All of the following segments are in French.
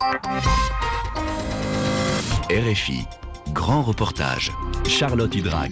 RFI, grand reportage. Charlotte Hydrac.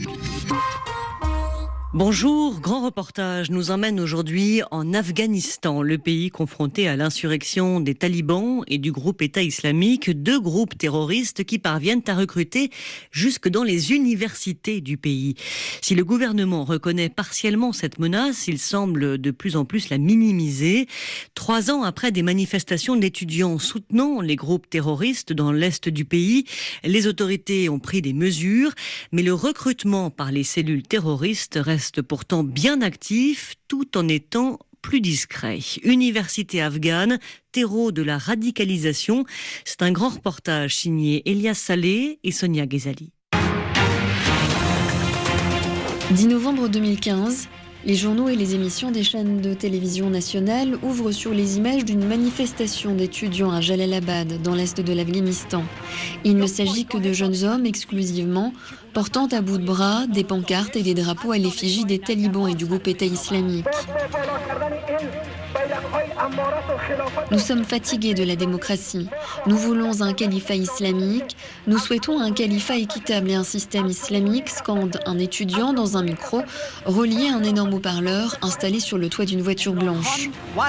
Bonjour, grand reportage nous emmène aujourd'hui en Afghanistan, le pays confronté à l'insurrection des talibans et du groupe État islamique, deux groupes terroristes qui parviennent à recruter jusque dans les universités du pays. Si le gouvernement reconnaît partiellement cette menace, il semble de plus en plus la minimiser. 3 ans après des manifestations d'étudiants soutenant les groupes terroristes dans l'est du pays, les autorités ont pris des mesures, mais le recrutement par les cellules terroristes reste pourtant bien actif, tout en étant plus discret. Université afghane, terreau de la radicalisation. C'est un grand reportage signé Elias Saleh et Sonia Ghezali. 10 novembre 2015, les journaux et les émissions des chaînes de télévision nationales ouvrent sur les images d'une manifestation d'étudiants à Jalalabad, dans l'est de l'Afghanistan. Il ne s'agit que de jeunes hommes exclusivement, portant à bout de bras des pancartes et des drapeaux à l'effigie des talibans et du groupe État islamique. Nous sommes fatigués de la démocratie. Nous voulons un califat islamique. Nous souhaitons un califat équitable et un système islamique, scande un étudiant dans un micro, relié à un énorme haut-parleur installé sur le toit d'une voiture blanche.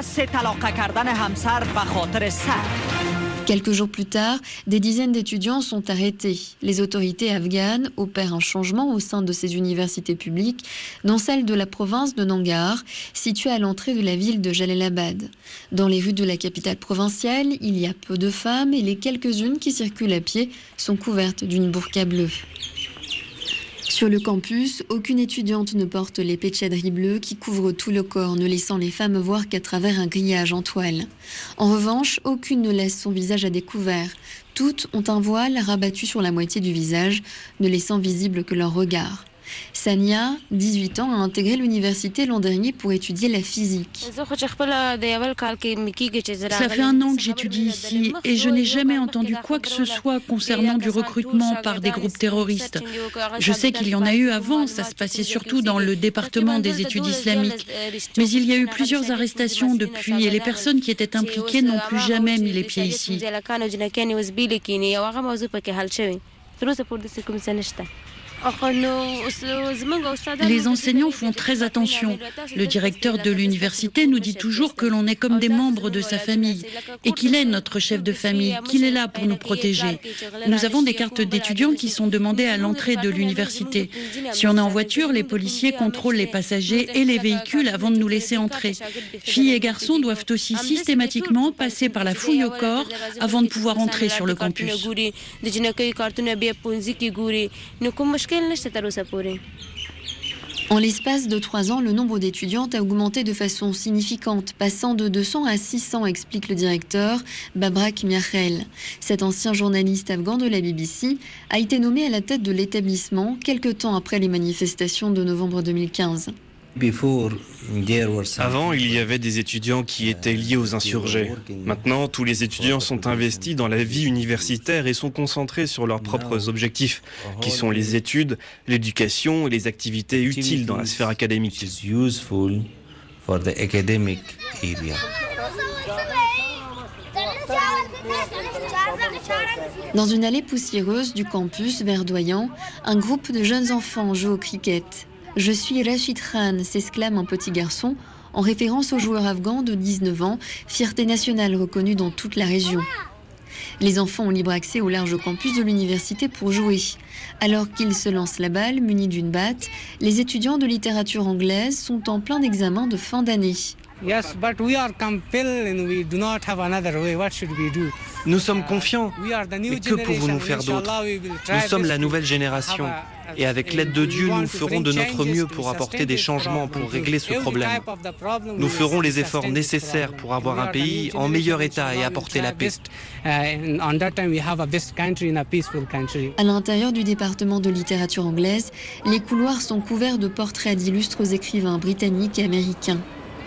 Quelques jours plus tard, des dizaines d'étudiants sont arrêtés. Les autorités afghanes opèrent un changement au sein de ces universités publiques, dont celle de la province de Nangarhar, située à l'entrée de la ville de Jalalabad. Dans les rues de la capitale provinciale, il y a peu de femmes et les quelques-unes qui circulent à pied sont couvertes d'une burqa bleue. Sur le campus, aucune étudiante ne porte les pétchadris bleus qui couvrent tout le corps, ne laissant les femmes voir qu'à travers un grillage en toile. En revanche, aucune ne laisse son visage à découvert. Toutes ont un voile rabattu sur la moitié du visage, ne laissant visible que leur regard. Sania, 18 ans, a intégré l'université l'an dernier pour étudier la physique. Ça fait 1 an que j'étudie ici et je n'ai jamais entendu quoi que ce soit concernant du recrutement par des groupes terroristes. Je sais qu'il y en a eu avant, ça se passait surtout dans le département des études islamiques. Mais il y a eu plusieurs arrestations depuis et les personnes qui étaient impliquées n'ont plus jamais mis les pieds ici. Les enseignants font très attention. Le directeur de l'université nous dit toujours que l'on est comme des membres de sa famille et qu'il est notre chef de famille, qu'il est là pour nous protéger. Nous avons des cartes d'étudiants qui sont demandées à l'entrée de l'université. Si on est en voiture, les policiers contrôlent les passagers et les véhicules avant de nous laisser entrer. Filles et garçons doivent aussi systématiquement passer par la fouille au corps avant de pouvoir entrer sur le campus. En l'espace de 3 ans, le nombre d'étudiantes a augmenté de façon significante, passant de 200 à 600, explique le directeur Babrak Miachel. Cet ancien journaliste afghan de la BBC a été nommé à la tête de l'établissement quelque temps après les manifestations de novembre 2015. Avant, il y avait des étudiants qui étaient liés aux insurgés. Maintenant, tous les étudiants sont investis dans la vie universitaire et sont concentrés sur leurs propres objectifs, qui sont les études, l'éducation et les activités utiles dans la sphère académique. Dans une allée poussiéreuse du campus verdoyant, un groupe de jeunes enfants joue au cricket. « Je suis Rashid Khan », s'exclame un petit garçon, en référence au joueur afghan de 19 ans, fierté nationale reconnue dans toute la région. Les enfants ont libre accès au large campus de l'université pour jouer. Alors qu'ils se lancent la balle, munis d'une batte, les étudiants de littérature anglaise sont en plein examen de fin d'année. Nous sommes confiants, mais que pouvons-nous faire d'autre? Nous sommes la nouvelle génération. Et avec l'aide de Dieu, nous ferons de notre mieux pour apporter des changements, pour régler ce problème. Nous ferons les efforts nécessaires pour avoir un pays en meilleur état et apporter la paix. À l'intérieur du département de littérature anglaise, les couloirs sont couverts de portraits d'illustres écrivains britanniques et américains.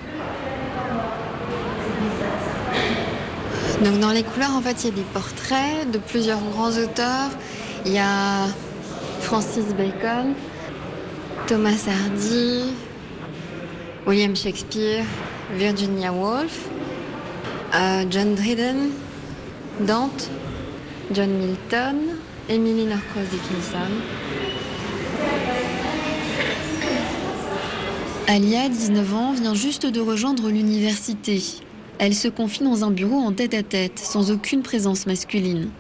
Donc dans les couloirs, en fait, il y a des portraits de plusieurs grands auteurs. Il y a Francis Bacon, Thomas Hardy, William Shakespeare, Virginia Woolf, John Dryden, Dante, John Milton, Emily Norcross Dickinson. Alia, 19 ans, vient juste de rejoindre l'université. Elle se confie dans un bureau en tête-à-tête, sans aucune présence masculine.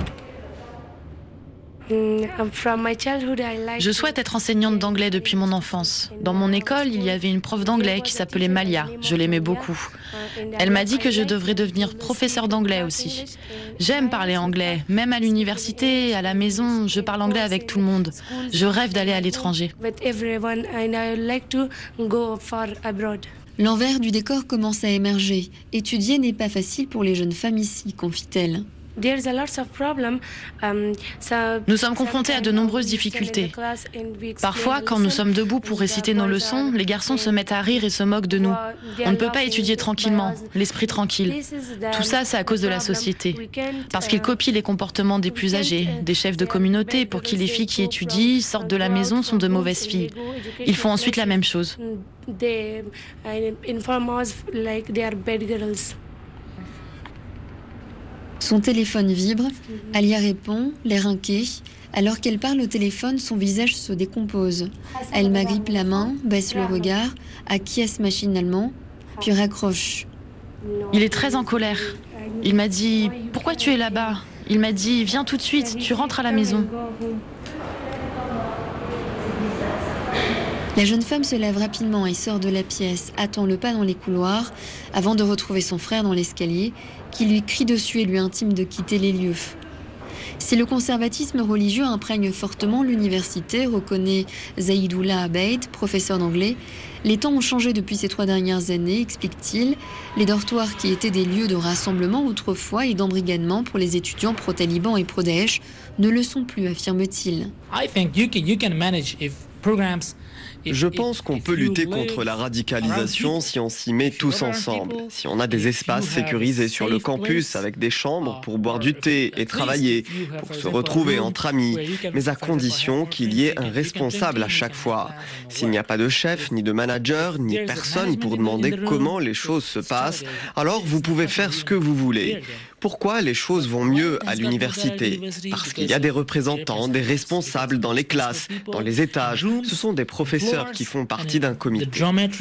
Je souhaite être enseignante d'anglais depuis mon enfance. Dans mon école, il y avait une prof d'anglais qui s'appelait Malia. Je l'aimais beaucoup. Elle m'a dit que je devrais devenir professeure d'anglais aussi. J'aime parler anglais. Même à l'université, à la maison, je parle anglais avec tout le monde. Je rêve d'aller à l'étranger. L'envers du décor commence à émerger. Étudier n'est pas facile pour les jeunes femmes ici, confie-t-elle. Nous sommes confrontés à de nombreuses difficultés. Parfois, quand nous sommes debout pour réciter nos leçons, les garçons se mettent à rire et se moquent de nous. On ne peut pas étudier tranquillement, l'esprit tranquille. Tout ça, c'est à cause de la société. Parce qu'ils copient les comportements des plus âgés, des chefs de communauté, pour qui les filles qui étudient, sortent de la maison, sont de mauvaises filles. Ils font ensuite la même chose. Son téléphone vibre, Alia répond, l'air inquiet. Alors qu'elle parle au téléphone, son visage se décompose. Elle m'agrippe la main, baisse le regard, acquiesce machinalement, puis raccroche. Il est très en colère. Il m'a dit « Pourquoi tu es là-bas ?» Il m'a dit « Viens tout de suite, tu rentres à la maison. » La jeune femme se lève rapidement et sort de la pièce, attend le pas dans les couloirs, avant de retrouver son frère dans l'escalier, qui lui crie dessus et lui intime de quitter les lieux. Si le conservatisme religieux imprègne fortement l'université, reconnaît Zaïdoullah Abeid, professeur d'anglais, les temps ont changé depuis ces 3 dernières années, explique-t-il. Les dortoirs qui étaient des lieux de rassemblement autrefois et d'embrigadement pour les étudiants pro-talibans et pro-Daesh ne le sont plus, affirme-t-il. Je pense qu'on peut lutter contre la radicalisation si on s'y met tous ensemble. Si on a des espaces sécurisés sur le campus avec des chambres pour boire du thé et travailler, pour se retrouver entre amis, mais à condition qu'il y ait un responsable à chaque fois. S'il n'y a pas de chef, ni de manager, ni personne pour demander comment les choses se passent, alors vous pouvez faire ce que vous voulez. Pourquoi les choses vont mieux à l'université? Parce qu'il y a des représentants, des responsables dans les classes, dans les étages. Ce sont des professeurs qui font partie d'un comité.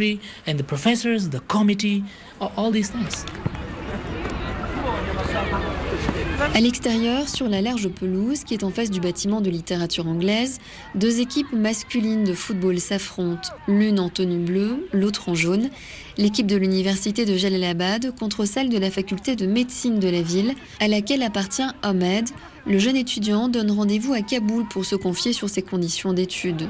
À l'extérieur, sur la large pelouse qui est en face du bâtiment de littérature anglaise, 2 équipes masculines de football s'affrontent, l'une en tenue bleue, l'autre en jaune. L'équipe de l'université de Jalalabad contre celle de la faculté de médecine de la ville, à laquelle appartient Ahmed. Le jeune étudiant donne rendez-vous à Kaboul pour se confier sur ses conditions d'études.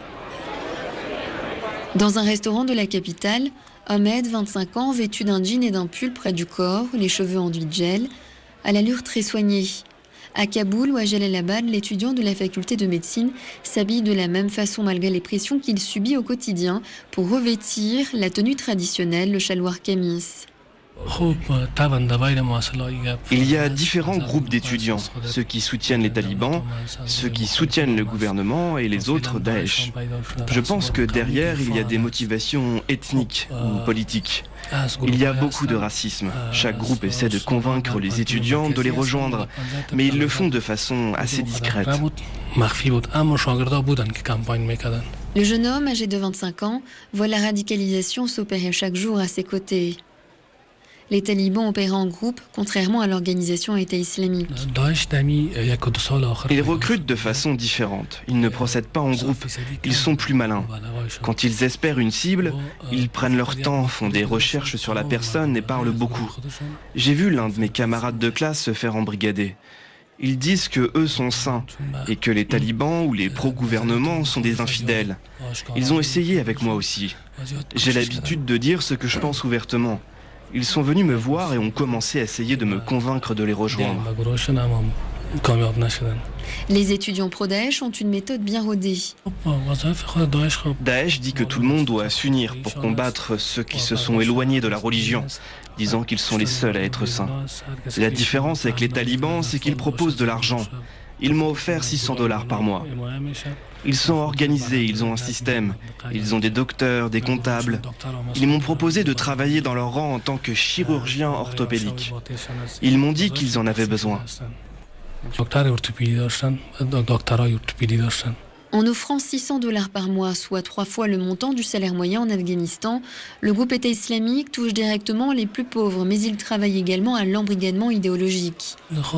Dans un restaurant de la capitale, Ahmed, 25 ans, vêtu d'un jean et d'un pull près du corps, les cheveux enduits de gel, à l'allure très soignée. À Kaboul ou à Jalalabad, l'étudiant de la faculté de médecine s'habille de la même façon malgré les pressions qu'il subit au quotidien pour revêtir la tenue traditionnelle, le chalwar kamis. Il y a différents groupes d'étudiants, ceux qui soutiennent les talibans, ceux qui soutiennent le gouvernement et les autres Daesh. Je pense que derrière, il y a des motivations ethniques ou politiques. Il y a beaucoup de racisme. Chaque groupe essaie de convaincre les étudiants de les rejoindre, mais ils le font de façon assez discrète. Le jeune homme, âgé de 25 ans, voit la radicalisation s'opérer chaque jour à ses côtés. Les talibans opèrent en groupe, contrairement à l'organisation État islamique. Ils recrutent de façon différente. Ils ne procèdent pas en groupe. Ils sont plus malins. Quand ils espèrent une cible, ils prennent leur temps, font des recherches sur la personne et parlent beaucoup. J'ai vu l'un de mes camarades de classe se faire embrigader. Ils disent que eux sont saints et que les talibans ou les pro-gouvernements sont des infidèles. Ils ont essayé avec moi aussi. J'ai l'habitude de dire ce que je pense ouvertement. Ils sont venus me voir et ont commencé à essayer de me convaincre de les rejoindre. Les étudiants pro-Daesh ont une méthode bien rodée. Daesh dit que tout le monde doit s'unir pour combattre ceux qui se sont éloignés de la religion, disant qu'ils sont les seuls à être saints. La différence avec les talibans, c'est qu'ils proposent de l'argent. Ils m'ont offert $600 par mois. Ils sont organisés, ils ont un système. Ils ont des docteurs, des comptables. Ils m'ont proposé de travailler dans leur rang en tant que chirurgien orthopédique. Ils m'ont dit qu'ils en avaient besoin. En offrant $600 par mois, soit 3 fois le montant du salaire moyen en Afghanistan, le groupe État islamique touche directement les plus pauvres, mais il travaille également à l'embrigadement idéologique.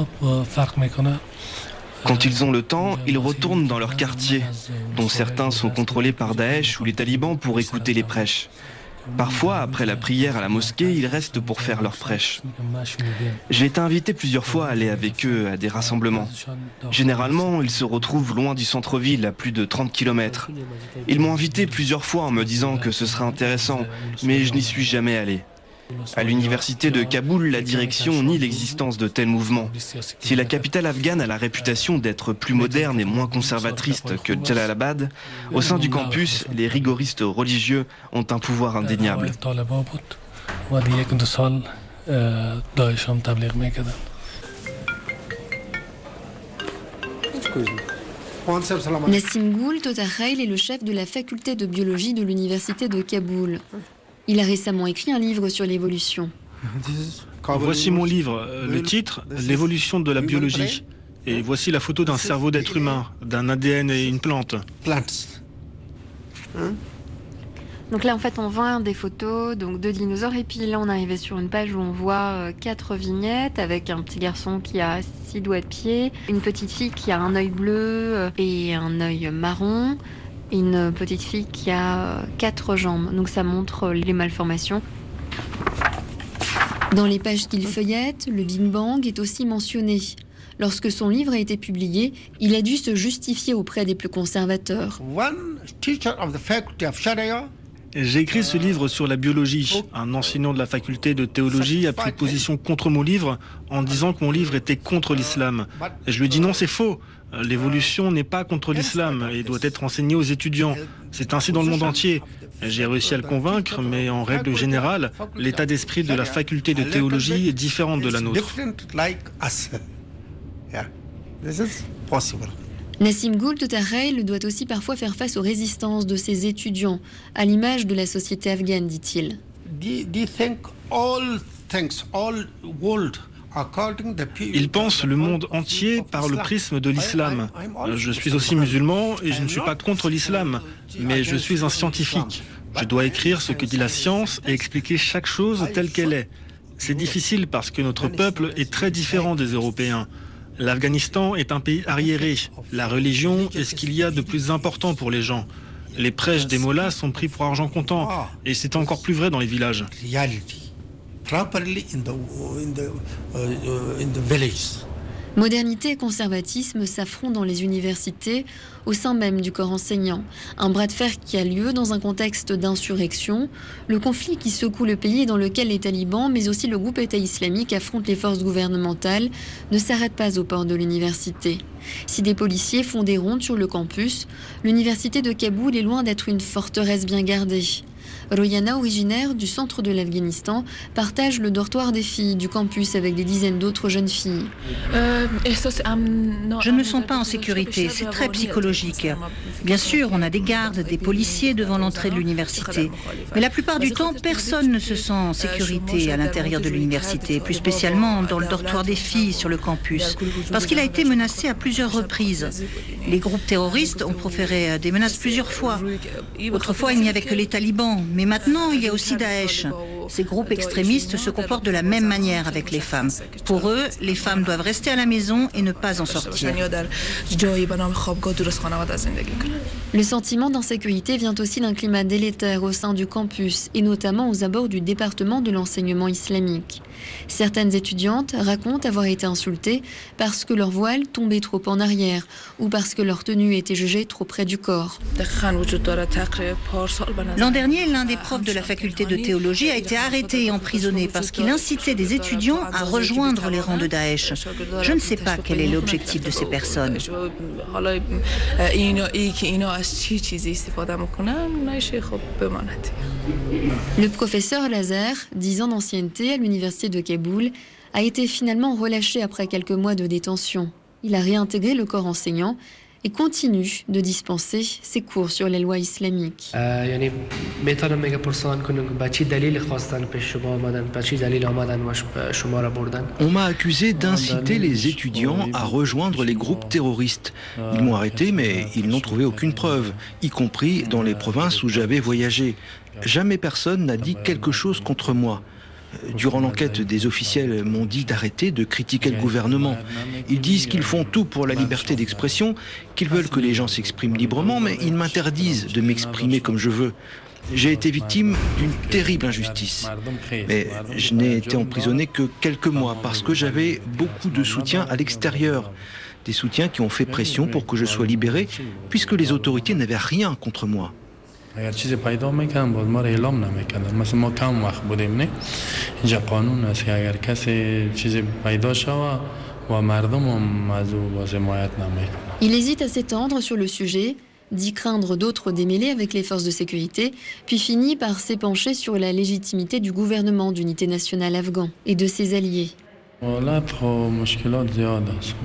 Quand ils ont le temps, ils retournent dans leur quartier, dont certains sont contrôlés par Daesh ou les talibans pour écouter les prêches. Parfois, après la prière à la mosquée, ils restent pour faire leurs prêches. J'ai été invité plusieurs fois à aller avec eux à des rassemblements. Généralement, ils se retrouvent loin du centre-ville, à plus de 30 km. Ils m'ont invité plusieurs fois en me disant que ce serait intéressant, mais je n'y suis jamais allé. À l'université de Kaboul, la direction nie l'existence de tels mouvements. Si la capitale afghane a la réputation d'être plus moderne et moins conservatrice que Jalalabad, au sein du campus, les rigoristes religieux ont un pouvoir indéniable. Nassim Goul Totakhail est le chef de la faculté de biologie de l'université de Kaboul. Il a récemment écrit un livre sur l'évolution. Voici mon livre, le titre, L'évolution de la biologie. Et voici la photo d'un cerveau d'être humain, d'un ADN et une plante. Donc là, en fait, on voit des photos de dinosaures. Et puis là, on arrivait sur une page où on voit 4 vignettes avec un petit garçon qui a 6 doigts de pied, une petite fille qui a un œil bleu et un œil marron, et une petite fille qui a 4 jambes. Donc ça montre les malformations. Dans les pages qu'il feuillette, le Big Bang est aussi mentionné. Lorsque son livre a été publié, il a dû se justifier auprès des plus conservateurs. J'ai écrit ce livre sur la biologie. Un enseignant de la faculté de théologie a pris position contre mon livre en disant que mon livre était contre l'islam. Et je lui ai dit non, c'est faux. L'évolution n'est pas contre l'islam et doit être enseignée aux étudiants. C'est ainsi dans le monde entier. J'ai réussi à le convaincre, mais en règle générale, l'état d'esprit de la faculté de théologie est différent de la nôtre. Nassim Goul Totakhail doit aussi parfois faire face aux résistances de ses étudiants, à l'image de la société afghane, dit-il. Ils pensent le monde entier par le prisme de l'islam. Je suis aussi musulman et je ne suis pas contre l'islam, mais je suis un scientifique. Je dois écrire ce que dit la science et expliquer chaque chose telle qu'elle est. C'est difficile parce que notre peuple est très différent des Européens. L'Afghanistan est un pays arriéré. La religion est ce qu'il y a de plus important pour les gens. Les prêches des mollahs sont pris pour argent comptant et c'est encore plus vrai dans les villages. Modernité et conservatisme s'affrontent dans les universités, au sein même du corps enseignant. Un bras de fer qui a lieu dans un contexte d'insurrection, le conflit qui secoue le pays et dans lequel les talibans, mais aussi le groupe État islamique affrontent les forces gouvernementales, ne s'arrête pas aux portes de l'université. Si des policiers font des rondes sur le campus, l'université de Kaboul est loin d'être une forteresse bien gardée. Royana, originaire du centre de l'Afghanistan, partage le dortoir des filles du campus avec des dizaines d'autres jeunes filles. Je ne me sens pas en sécurité, c'est très psychologique. Bien sûr, on a des gardes, des policiers devant l'entrée de l'université. Mais la plupart du temps, personne ne se sent en sécurité à l'intérieur de l'université, plus spécialement dans le dortoir des filles sur le campus, parce qu'il a été menacé à plusieurs reprises. Les groupes terroristes ont proféré des menaces plusieurs fois. Autrefois, il n'y avait que les talibans. Mais maintenant, il y a aussi Daesh. Ces groupes extrémistes se comportent de la même manière avec les femmes. Pour eux, les femmes doivent rester à la maison et ne pas en sortir. Le sentiment d'insécurité vient aussi d'un climat délétère au sein du campus et notamment aux abords du département de l'enseignement islamique. Certaines étudiantes racontent avoir été insultées parce que leur voile tombait trop en arrière ou parce que leur tenue était jugée trop près du corps. L'an dernier, l'un des profs de la faculté de théologie a été arrêté et emprisonné parce qu'il incitait des étudiants à rejoindre les rangs de Daesh. Je ne sais pas quel est l'objectif de ces personnes. Le professeur Lazer, 10 ans d'ancienneté à l'université de Kaboul, a été finalement relâché après quelques mois de détention. Il a réintégré le corps enseignant et continue de dispenser ses cours sur les lois islamiques. On m'a accusé d'inciter les étudiants à rejoindre les groupes terroristes. Ils m'ont arrêté, mais ils n'ont trouvé aucune preuve, y compris dans les provinces où j'avais voyagé. Jamais personne n'a dit quelque chose contre moi. Durant l'enquête, des officiels m'ont dit d'arrêter de critiquer le gouvernement. Ils disent qu'ils font tout pour la liberté d'expression, qu'ils veulent que les gens s'expriment librement, mais ils m'interdisent de m'exprimer comme je veux. J'ai été victime d'une terrible injustice. Mais je n'ai été emprisonné que quelques mois parce que j'avais beaucoup de soutien à l'extérieur. Des soutiens qui ont fait pression pour que je sois libéré, puisque les autorités n'avaient rien contre moi. اگر چیزی پیدا میکنم باز ما رو اعلام نمیکردن مثلا ما کم وقت بودیم نه اینجا قانون است که اگر کسی چیزی پیدا شود و مردم هم از او باز حمایت نمیکنن. Il hésite à s'étendre sur le sujet, dit craindre d'autres démêlés avec les forces de sécurité, puis finit par s'épancher sur la légitimité du gouvernement d'unité nationale afghan et de ses alliés. حالت خو مشکلات زیاد است.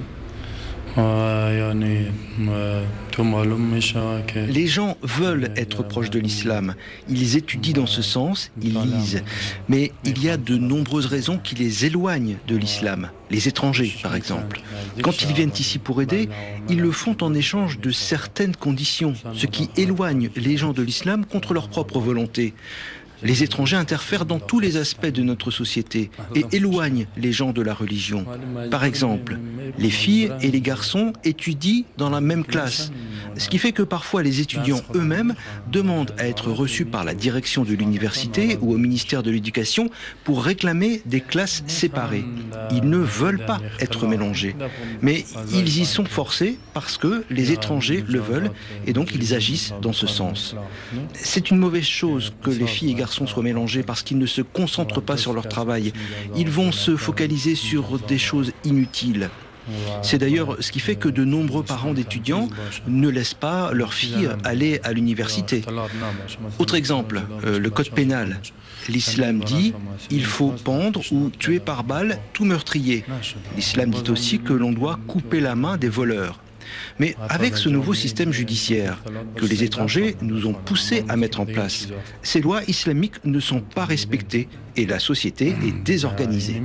Les gens veulent être proches de l'islam. Ils étudient dans ce sens, ils lisent. Mais il y a de nombreuses raisons qui les éloignent de l'islam. Les étrangers, par exemple. Quand ils viennent ici pour aider, ils le font en échange de certaines conditions, ce qui éloigne les gens de l'islam contre leur propre volonté. Les étrangers interfèrent dans tous les aspects de notre société et éloignent les gens de la religion. Par exemple, les filles et les garçons étudient dans la même classe, ce qui fait que parfois les étudiants eux-mêmes demandent à être reçus par la direction de l'université ou au ministère de l'Éducation pour réclamer des classes séparées. Ils ne veulent pas être mélangés, mais ils y sont forcés parce que les étrangers le veulent et donc ils agissent dans ce sens. C'est une mauvaise chose que les filles et garçons soient mélangés parce qu'ils ne se concentrent pas sur leur travail. Ils vont se focaliser sur des choses inutiles. C'est d'ailleurs ce qui fait que de nombreux parents d'étudiants ne laissent pas leurs filles aller à l'université. Autre exemple, le code pénal. L'islam dit « il faut pendre ou tuer par balle tout meurtrier ». L'islam dit aussi que l'on doit couper la main des voleurs. Mais avec ce nouveau système judiciaire que les étrangers nous ont poussés à mettre en place, ces lois islamiques ne sont pas respectées et la société est désorganisée.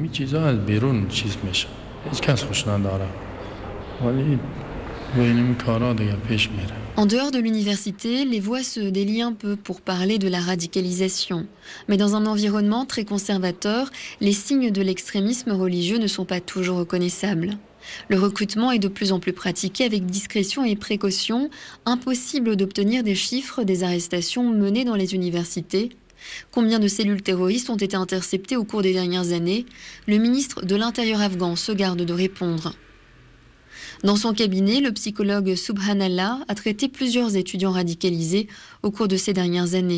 En dehors de l'université, les voix se délient un peu pour parler de la radicalisation. Mais dans un environnement très conservateur, les signes de l'extrémisme religieux ne sont pas toujours reconnaissables. Le recrutement est de plus en plus pratiqué avec discrétion et précaution. Impossible d'obtenir des chiffres des arrestations menées dans les universités. Combien de cellules terroristes ont été interceptées au cours des dernières années? Le ministre de l'Intérieur afghan se garde de répondre. Dans son cabinet, le psychologue Subhanallah a traité plusieurs étudiants radicalisés au cours de ces dernières années.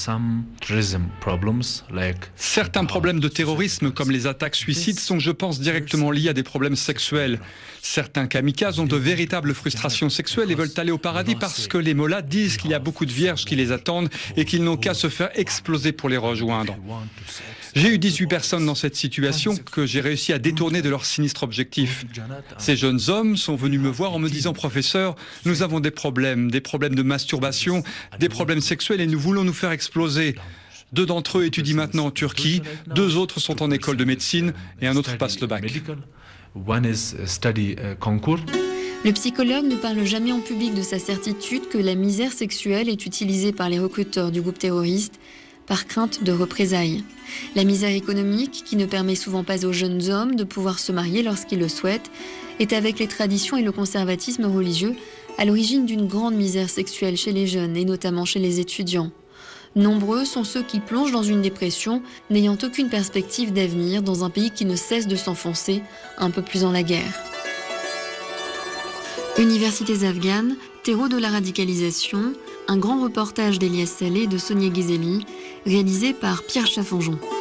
Certains problèmes de terrorisme, comme les attaques suicides, sont, je pense, directement liés à des problèmes sexuels. Certains kamikazes ont de véritables frustrations sexuelles et veulent aller au paradis parce que les mollahs disent qu'il y a beaucoup de vierges qui les attendent et qu'ils n'ont qu'à se faire exploser pour les rejoindre. J'ai eu 18 personnes dans cette situation que j'ai réussi à détourner de leur sinistre objectif. Ces jeunes hommes sont venus me voir en me disant « Professeur, nous avons des problèmes de masturbation, des problèmes sexuels et nous voulons nous faire exploser. » 2 d'entre eux étudient maintenant en Turquie, 2 autres sont en école de médecine et un autre passe le bac. Le psychologue ne parle jamais en public de sa certitude que la misère sexuelle est utilisée par les recruteurs du groupe terroriste par crainte de représailles. La misère économique, qui ne permet souvent pas aux jeunes hommes de pouvoir se marier lorsqu'ils le souhaitent, est avec les traditions et le conservatisme religieux à l'origine d'une grande misère sexuelle chez les jeunes et notamment chez les étudiants. Nombreux sont ceux qui plongent dans une dépression, n'ayant aucune perspective d'avenir dans un pays qui ne cesse de s'enfoncer un peu plus dans la guerre. Universités afghanes, terreau de la radicalisation, un grand reportage d'Elias Saleh et de Sonia Ghezeli, réalisé par Pierre Chaffanjon.